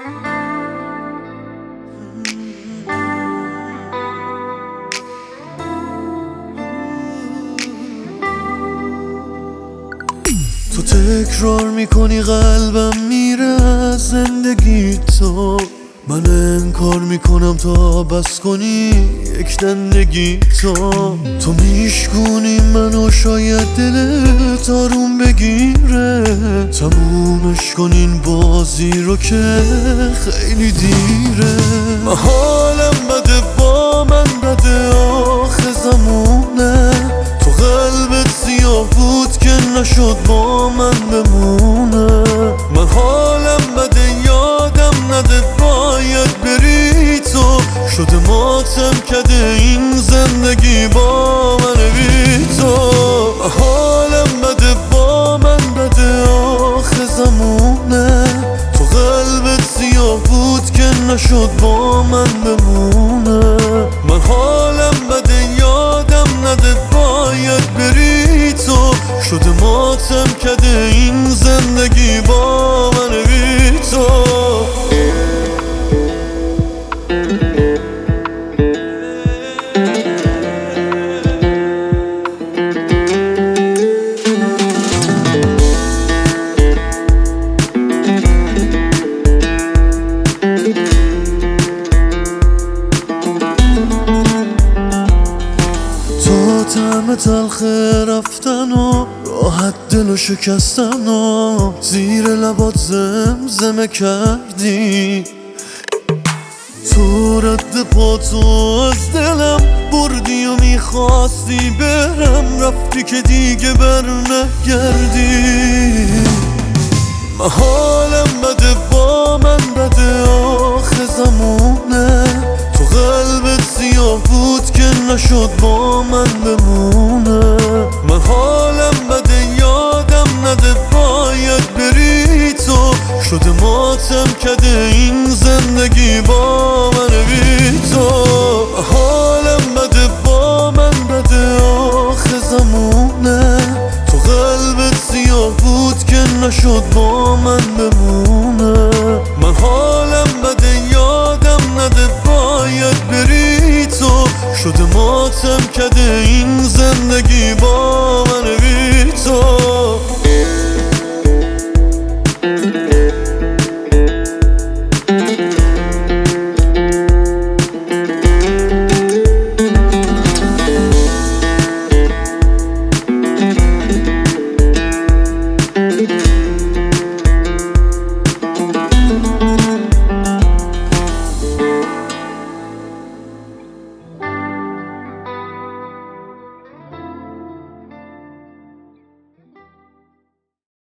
تو تکرار میکنی قلبم میره از زندگی تو، من انکار میکنم تا بس کنی یک دندگی تو میشکونی منو شاید دلت آروم بگیره، تمومش کنین بازی رو که خیلی دیره. حالم بده با من بده آخه زمونه، تو قلبت سیاه بود که نشد با من بمونه. من حالم بده یادم نده باید بری تو، شده ماتم کده این زندگی با من بی تو. حالم بده با من بده آخه زمونه، تو قلبت سیاه بود که نشد با من بمونه. من حالم بده یادم نده باید بری تو، شده ماتم کده این زندگی با من بی تو. طعم تلخ رفتن و راحت دلو شکستن و زیر لبات زمزمه کردی، تو رد پاتو از دلم بردی و میخواستی برم، رفتی که دیگه بر نگردی. من حالم بده با من بده آخه زمونه، تو قلبت سیاه بود که نشد با من بمونه. من حالم بده یادم نده باید بری تو، شده ماتم کده این زندگی با من بی تو. حالم بده با من بده آخه زمونه، تو قلبت سیاه بود که نشد با من بمونه.